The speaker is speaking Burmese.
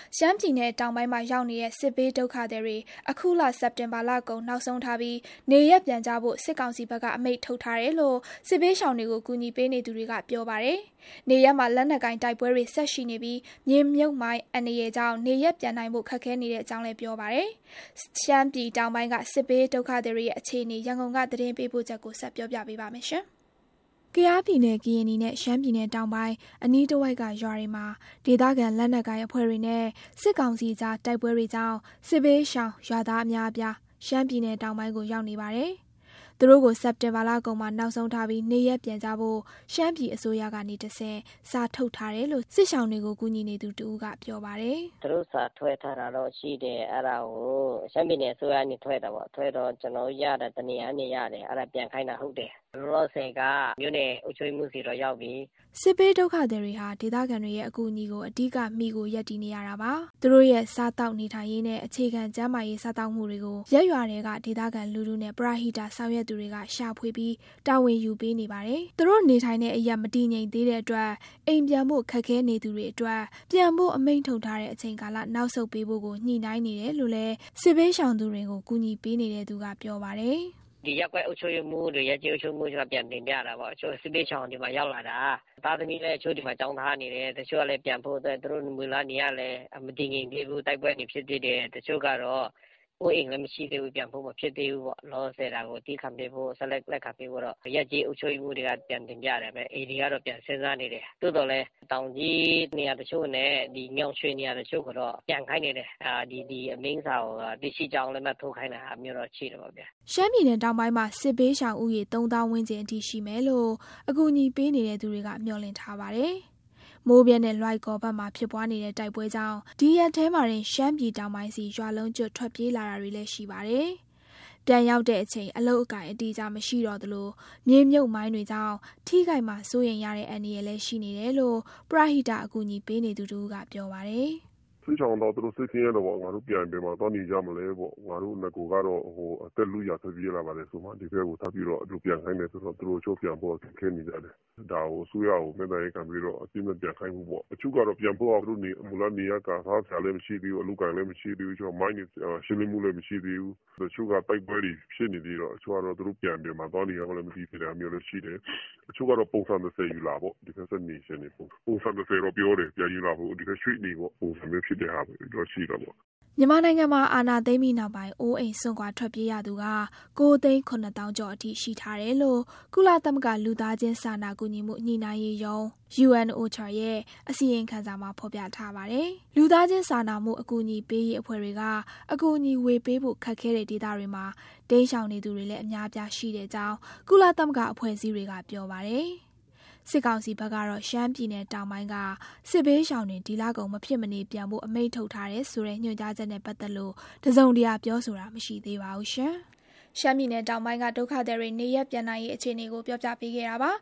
ရှမ်းပြည်နယ်တောင်ပိုင်းမှာရောက်နေတဲ့စစ်ဘေးဒုက္ခသည်တွေအခုလစက်တင်ဘာလကုန်နောက်ဆုံးထားပြီးနေရပ်ပြန်ကြဖို့စစ်ကောင်စီဘက်ကအမိန့်ထုတ်ထားတယ်လို့စစ်ဘေးရှောင်တွေကိုကူညီပေးနေသူတွေကပြောပါတယ်။နေရပ်မှာလက်နက်ကိုင်တိုက်ပွဲတွေဆက်ရှိနေပြီးမြေမြုပ်မိုင်းအနေရဲ့ကြောင့်နေရပ်ပြန်နိုင်ဖို့ခက်ခဲနေတဲ့အကြောင်းလည်းပြောပါတယ်။ရှမ်းပြည်တောင်ပိုင်းကစစ်ဘေးဒုက္ခသည်တွေရဲ့အခြေအနေရန်ကုန်ကသတင်းပေးပို့ချက်ကိုဆက်ပြောပြပေးပါမယ်ရှင်။ကယားပြည်နယ်ကရင်နီနဲ့ရှမ်းပြည်နယ်တောင်ပိုင်းအနီးတစ်ဝိုက်ကရွာတွေမှာဒေသခံလက်နက်ကိုင်အဖွဲ့တွေနဲ့စစ်ကောင်စီကြားတိုက်ပွဲတွေကြောင့်စစ်ဘေးရှောင်ရွာသားအများအပြားရှမ်းပြည်နယ်တောင်ပိုင်းကိုရောက်နေပါတယ်။သူတို့ကိုစက်တင်ဘာလကုန်မှာနောက်ဆုံးထားပြီးနေရပ်ပြန်ကြဖို့ရှမ်းပြည်အစိုးရကနေတဆင့်စာထုတ်ထားတယ်လို့စစ်ရှောင်တွေကိုကူညီနေသူတူကပြောပါတယ်။သူတို့စာထွဲထားတာတော့ရှိတယ်အဲ့ဒါကိုရှမ်းပြည်နယ်အစိုးရကနေထွဲတာပေါ့ထွဲတော့ကျွန်တော်ရတဲ့တနေရာနေရတယ်အဲ့ဒါပြန်ခိုင်းတာဟုတ်တယ်။လောဆယ်ကမြို့နယ်အုပ်ချုပ်မှုစီတော့ရောက်ပြီစစ်ဘေးဒုက္ခသည်တွေဟာဒေသခံတွေရဲ့အကူအညီကိုအဓိကမိကိုရပ်တည်နေရတာပါသူတို့ရဲ့စားတောက်နေထိုင်ရေးနဲ့အခြေခံကျန်းမာရေးစားတောက်မှုတွေကိုရက်ရွာတွေကဒေသခံလူထုနဲ့ပရဟိတဆောင်ရွက်သူတွေကရှာဖွေပြီးတာဝန်ယူပေးနေပါတယ်သူတို့နေထိုင်တဲ့အရာမတည်ငြိမ်သေးတဲ့အတွက်အိမ်ပြန်ဖို့ခက်ခဲနေသူတွေအတွက်ပြန်ဖို့အမိန့်ထုတ်ထားတဲ့အချိန်ကာလနောက်ဆုတ်ပေးဖို့ကိုညှိနှိုင်းနေတယ်လို့လည်းစစ်ဘေးရှောင်သူတွေကိုကူညီပေးနေတဲ့သူကပြောပါတယ်ဒီရက်ကွက်အုပ်ချုပ်မှုတွေရက်ကျေးအုပ်ချုပ်မှုဆိုတာပြန်တင်ပြတာပေါ့အချို့စစ်ပေးချောင်းဒီမှာရောက်လာတာသားသမီးလည်းအချို့ဒီမှာကြောင်းထားနေတယ်တချို့ကလည်းပြန်ဖို့အတွက်သူတို့မူလာနေရလဲမတည်ငြိမ်သေးဘူးတိုက်ပွဲနေဖြစ်သေးတယ်တချို့ကတော့အိုးအိမ်လည်းမရှိသေးဘူးပြန်ဖို့မဖြစ်သေးဘူးပေါ့လောဆယ်တာကိုတီးခံပေးဖို့ဆက်လက်ခံပေးဖို့တော့ရက်ကျေးအုပ်ချုပ်မှုတွေကပြန်တင်ပြတယ်ပဲအေဒီကတော့ပြန်စဉ်းစားနေတယ်တိုးတော်လဲတောင်ကြီးနေရာတချို့နဲ့ဒီမြောင်ရွှေနေရာတချို့ကတော့ပြန်ခိုင်းနေတယ်ဒီအမင်းစာကိုတရှိကြောင်းလည်းမထိုးခိုင်းတာမျိုးတော့ရှိတယ်ပေါ့ဗျာရှမ်းပြည်နယ်တောင်ပိုင်းမှာစစ်ဘေးရှောင်ဦးရေ3000ဝန်းကျင်အထိရှိမယ်လို့အကူအညီပေးနေတဲ့သူတွေကမျှော်လင့်ထားပါတယ်မိုးပြဲနဲ့လွိုက်ကော်ဘက်မှာဖြစ်ပွားနေတဲ့တိုက်ပွဲကြောင့်ဒီရက်ထဲမှာတင်ရှမ်းပြည်တောင်ပိုင်းစီရွာလုံးကျွတ်ထွက်ပြေးလာတာတွေလည်းရှိပါတယ်။ပြန်ရောက်တဲ့အချိန်အလုတ်အကင်အတီးကြမရှိတော့သလိုမြေမြုပ်မိုင်းတွေကြောင့်ထိခိုက်မှာစိုးရင်ရတဲ့အန္တရာယ်လည်းရှိနေတယ်လို့ပရဟိတအကူအညီပေးနေသူတို့ကပြောပါတယ်။စစ်ချောင်းတော့သူတို့စစ်ခင်းရတော့ငါတို့ပြန်ပြန်မှာတော့နေကြမလဲပေါ့ငါတို့ငကိုကတော့အသက်လူရဆွပြေးလာပါတယ်ဆိုမှဒီဘက်ကိုထပ်ပြီးတော့သူပြန်ခိုင်းတယ်ဆိုတော့သူတို့ချိုးပြန်ဖို့ခင်းနေကြတယ်ဒါကိုဆူရအောင်မဲ့တိုင်းခံပြီးတော့အပြင်းနဲ့ပြန်ခိုင်းမှုပေါ့အချို့ကတော့ပြန်ဖို့သူတို့နေမူလနေရကစားချလည်းမရှိသေးဘူးအလူကန်လည်းမရှိသေးဘူးကျွန်တော်မိုင်းနေရှင်းလင်းမှုလည်းမရှိသေးဘူးတချို့ကတိုက်ပွဲတွေဖြစ်နေသေးတော့အချို့ကတော့သူတို့ပြန်ပြန်မှာတော့နေရမလည်းမသိသေးတာမျိုးလည်းရှိတယ်အချို့ကတော့ပုံစံ30ယူလာပေါ့ဒီကစနေရှင်နေပုံစံ30တော့ပြောတယ်ပြန်ယူလာဖို့ဒီကရွှေ့နေပေါ့ပုံစံမျိုးဖြစ်တဲ့ဟာပဲတော့ရှိတော့ပေါ့မြန်မာနိုင်ငံမှာအာဏာသိမ်းပြီးနောက်ပိုင်းအိုးအိမ်စွန့်ခွာထွက်ပြေးရသူက9,900,000ကျော်အထိရှိထားတယ်လို့ကုလသမဂ္ဂလူသားချင်းစာနာကူညီမှုညှိနှိုင်းရေးရုံး UNOCHA ရဲ့အစီရင်ခံစာမှာဖော်ပြထားပါတယ်။လူသားချင်းစာနာမှုအကူအညီပေးရေးအဖွဲ့တွေကအကူအညီဝေပေးဖို့ခက်ခဲတဲ့ဒေသတွေမှာတိမ်းရှောင်နေသူတွေလည်းအများအပြားရှိတဲ့အကြောင်းကုလသမဂ္ဂအဖွဲ့အစည်းတွေကပြောပါတယ်။စစ်ကောင်စီဘက်ကတော့ရှမ်းပြည်နယ်တောင်ပိုင်းကစစ်ဘေးရှောင်တွေဒီလကုန်မဖြစ်မနေပြန်ဖို့အမိန့်ထုတ်ထားတဲ့ဆိုတဲ့ညွှန်ကြားချက်နဲ့ပတ်သက်လို့တစုံတရာပြောဆိုတာမရှိသေးပါဘူးရှင်။ရှမ်းပြည်နယ်တောင်ပိုင်းကဒုက္ခသည်တွေနေရပ်ပြန်နိုင်ရေးအခြေအနေကိုပြောပြပေးခဲ့တာပါ